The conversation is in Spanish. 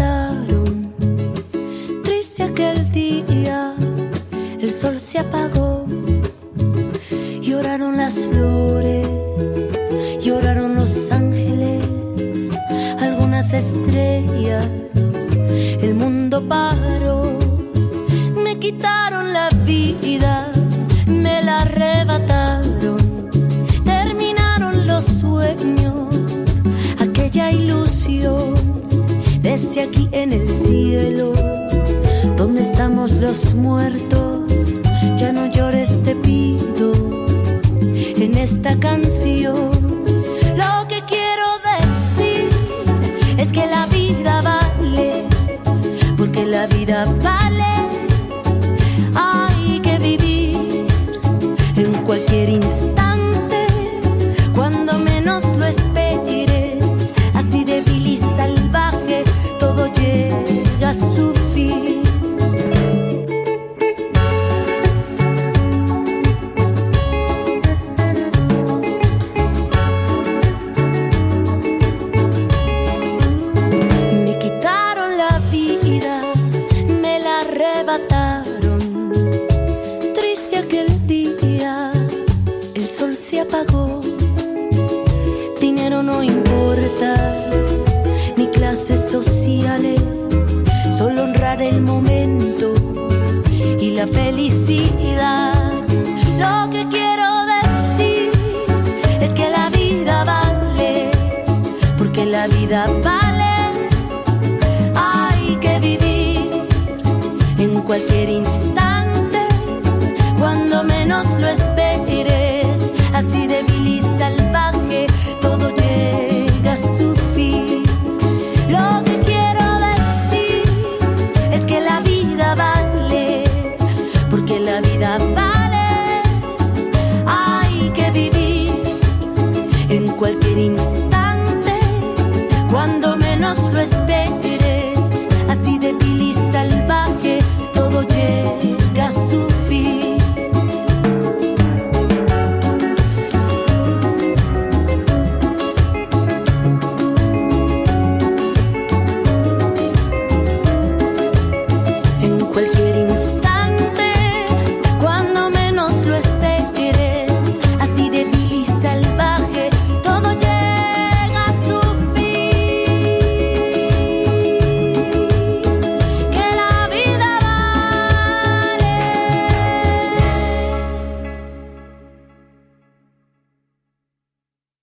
arrebataron. Triste aquel día, el sol se apagó. Lloraron las flores, lloraron los ángeles, algunas estrellas, el mundo paró. Me quitaron la vida, me la arrebataron. Terminaron los sueños, aquella ilusión. Desde aquí en el cielo, donde estamos los muertos, ya no llores, te pido, en esta canción. Lo que quiero decir es que la vida vale, porque la vida vale. Hay que vivir en cualquier instante, cuando menos lo esperes. Así débil y salvaje, todo llega a su fin. Me quitaron la vida, me la arrebataron. Triste aquel día, el sol se apagó. Dinero no importa, ni clases sociales, solo honrar el momento y la felicidad. Lo que quiero decir es que la vida vale, porque la vida vale. Hay que vivir en cualquier